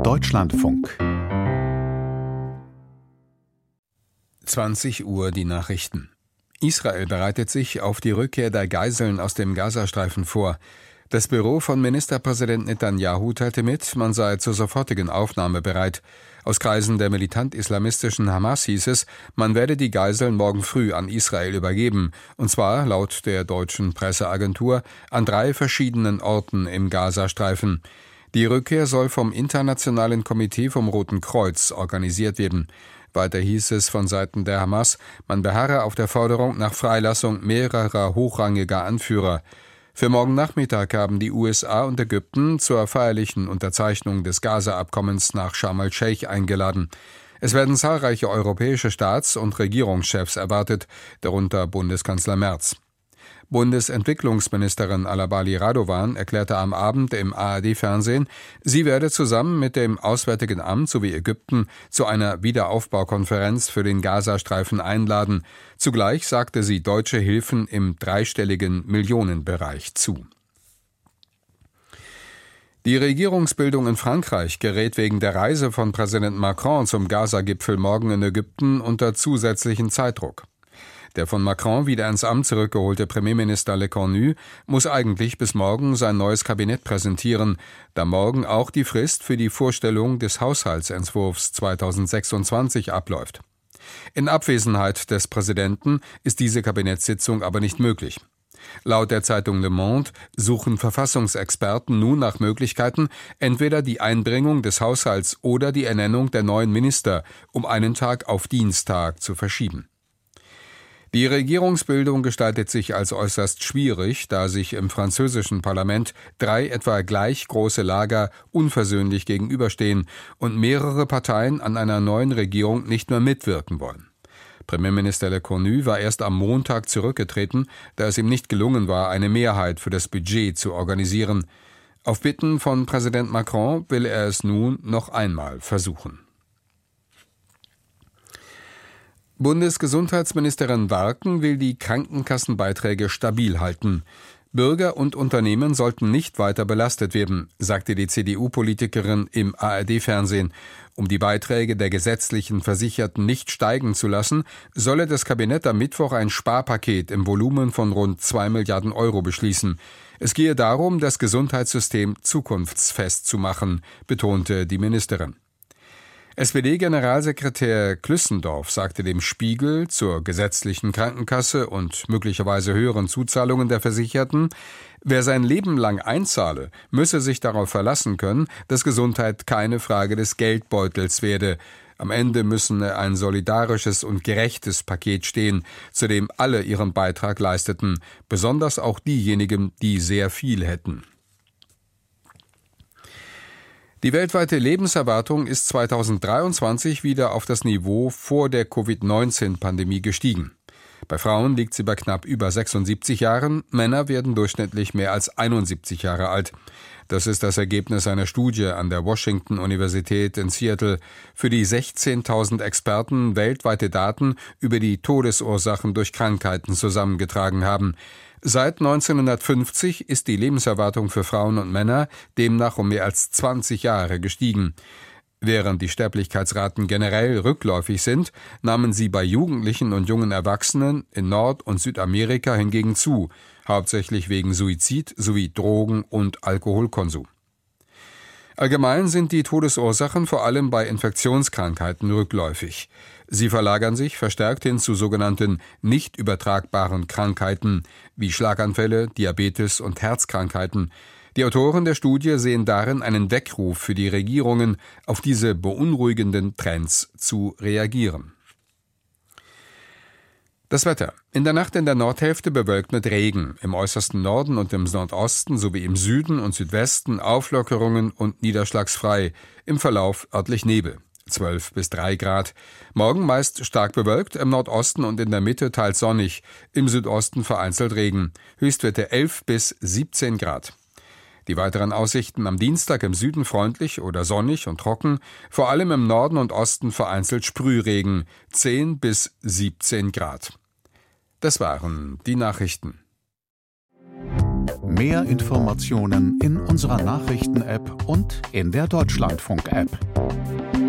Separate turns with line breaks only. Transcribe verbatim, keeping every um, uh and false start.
Deutschlandfunk.
zwanzig Uhr die Nachrichten. Israel bereitet sich auf die Rückkehr der Geiseln aus dem Gazastreifen vor. Das Büro von Ministerpräsident Netanyahu teilte mit, man sei zur sofortigen Aufnahme bereit. Aus Kreisen der militant-islamistischen Hamas hieß es, man werde die Geiseln morgen früh an Israel übergeben, und zwar, laut der deutschen Presseagentur, an drei verschiedenen Orten im Gazastreifen. Die Rückkehr soll vom Internationalen Komitee vom Roten Kreuz organisiert werden. Weiter hieß es von Seiten der Hamas, man beharre auf der Forderung nach Freilassung mehrerer hochrangiger Anführer. Für morgen Nachmittag haben die U S A und Ägypten zur feierlichen Unterzeichnung des Gaza-Abkommens nach Sharm el-Sheikh eingeladen. Es werden zahlreiche europäische Staats- und Regierungschefs erwartet, darunter Bundeskanzler Merz. Bundesentwicklungsministerin Alabali Radovan erklärte am Abend im A R D-Fernsehen, sie werde zusammen mit dem Auswärtigen Amt sowie Ägypten zu einer Wiederaufbaukonferenz für den Gazastreifen einladen. Zugleich sagte sie deutsche Hilfen im dreistelligen Millionenbereich zu. Die Regierungsbildung in Frankreich gerät wegen der Reise von Präsident Macron zum Gaza-Gipfel morgen in Ägypten unter zusätzlichen Zeitdruck. Der von Macron wieder ins Amt zurückgeholte Premierminister Lecornu muss eigentlich bis morgen sein neues Kabinett präsentieren, da morgen auch die Frist für die Vorstellung des Haushaltsentwurfs zweitausendsechsundzwanzig abläuft. In Abwesenheit des Präsidenten ist diese Kabinettssitzung aber nicht möglich. Laut der Zeitung Le Monde suchen Verfassungsexperten nun nach Möglichkeiten, entweder die Einbringung des Haushalts oder die Ernennung der neuen Minister um einen Tag auf Dienstag zu verschieben. Die Regierungsbildung gestaltet sich als äußerst schwierig, da sich im französischen Parlament drei etwa gleich große Lager unversöhnlich gegenüberstehen und mehrere Parteien an einer neuen Regierung nicht mehr mitwirken wollen. Premierminister Lecornu war erst am Montag zurückgetreten, da es ihm nicht gelungen war, eine Mehrheit für das Budget zu organisieren. Auf Bitten von Präsident Macron will er es nun noch einmal versuchen. Bundesgesundheitsministerin Warken will die Krankenkassenbeiträge stabil halten. Bürger und Unternehmen sollten nicht weiter belastet werden, sagte die C D U-Politikerin im A R D-Fernsehen. Um die Beiträge der gesetzlichen Versicherten nicht steigen zu lassen, solle das Kabinett am Mittwoch ein Sparpaket im Volumen von rund zwei Milliarden Euro beschließen. Es gehe darum, das Gesundheitssystem zukunftsfest zu machen, betonte die Ministerin. S P D-Generalsekretär Klüssendorf sagte dem Spiegel zur gesetzlichen Krankenkasse und möglicherweise höheren Zuzahlungen der Versicherten, wer sein Leben lang einzahle, müsse sich darauf verlassen können, dass Gesundheit keine Frage des Geldbeutels werde. Am Ende müsse ein solidarisches und gerechtes Paket stehen, zu dem alle ihren Beitrag leisteten, besonders auch diejenigen, die sehr viel hätten. Die weltweite Lebenserwartung ist zweitausenddreiundzwanzig wieder auf das Niveau vor der Covid neunzehn Pandemie gestiegen. Bei Frauen liegt sie bei knapp über sechsundsiebzig Jahren, Männer werden durchschnittlich mehr als einundsiebzig Jahre alt. Das ist das Ergebnis einer Studie an der Washington-Universität in Seattle, für die sechzehntausend Experten weltweite Daten über die Todesursachen durch Krankheiten zusammengetragen haben. Seit neunzehnhundertfünfzig ist die Lebenserwartung für Frauen und Männer demnach um mehr als zwanzig Jahre gestiegen. Während die Sterblichkeitsraten generell rückläufig sind, nahmen sie bei Jugendlichen und jungen Erwachsenen in Nord- und Südamerika hingegen zu, hauptsächlich wegen Suizid sowie Drogen- und Alkoholkonsum. Allgemein sind die Todesursachen vor allem bei Infektionskrankheiten rückläufig. Sie verlagern sich verstärkt hin zu sogenannten nicht übertragbaren Krankheiten wie Schlaganfälle, Diabetes und Herzkrankheiten. Die Autoren der Studie sehen darin einen Weckruf für die Regierungen, auf diese beunruhigenden Trends zu reagieren. Das Wetter. In der Nacht in der Nordhälfte bewölkt mit Regen, im äußersten Norden und im Nordosten sowie im Süden und Südwesten Auflockerungen und niederschlagsfrei, im Verlauf örtlich Nebel. zwölf bis drei Grad. Morgen meist stark bewölkt, im Nordosten und in der Mitte teils sonnig, im Südosten vereinzelt Regen. Höchstwerte elf bis siebzehn Grad. Die weiteren Aussichten: am Dienstag im Süden freundlich oder sonnig und trocken, vor allem im Norden und Osten vereinzelt Sprühregen, zehn bis siebzehn Grad. Das waren die Nachrichten.
Mehr Informationen in unserer Nachrichten-App und in der Deutschlandfunk-App.